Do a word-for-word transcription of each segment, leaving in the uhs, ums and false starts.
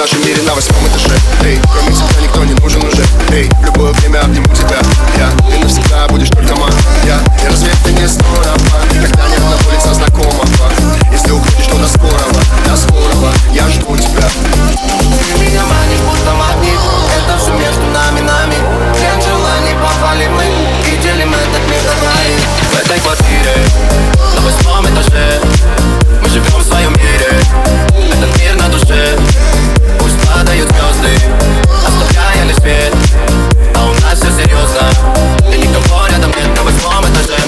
нашем мире на восьмом этаже. Эй, кроме тебя никто не нужен уже. Эй, в любое время обниму тебя. Я, ты навсегда будешь только моя. И разве это не здорово, когда нет на улице знакомого? Если уходишь, то до скорого, до скорого. Я жду тебя. Ты меня манишь, будто магнит. Это все между нами, нами. Плен желаний попали мы и делим этот мир на двоих. В этой квартире на восьмом этаже мы живем в своем мире. Этот мир на душе. Пусть падают звезды, оставляя лишь свет. А у нас все серьезно, и никого рядом нет на восьмом этаже.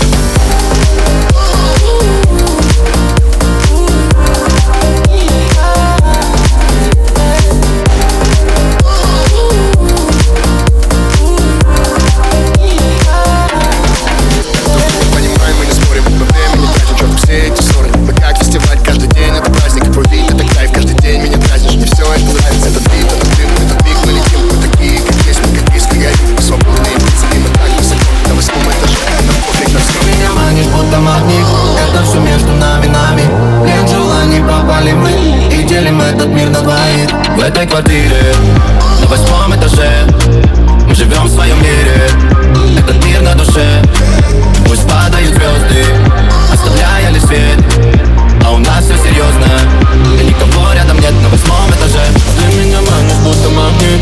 Это все между нами, нами. Плен желаний попали мы и делим этот мир на двоих. В этой квартире на восьмом этаже мы живем в своем мире. Этот мир на душе. Пусть падают звезды, оставляя лишь свет. А у нас все серьезно, и никого рядом нет на восьмом этаже. Ты меня манишь, будто магнит.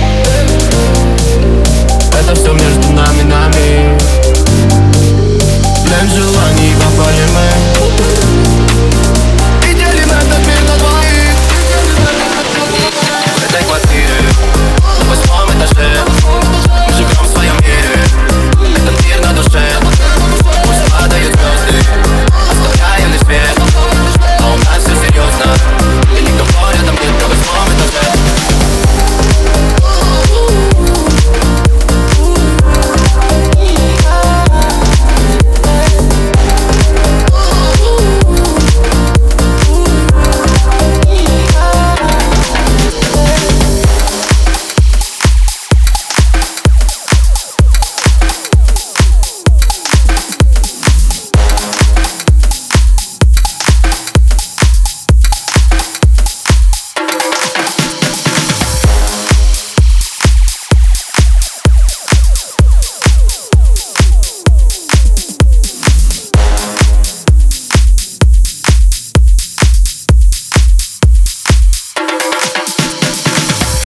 Это все между нами, нами. Плен желаний попали мы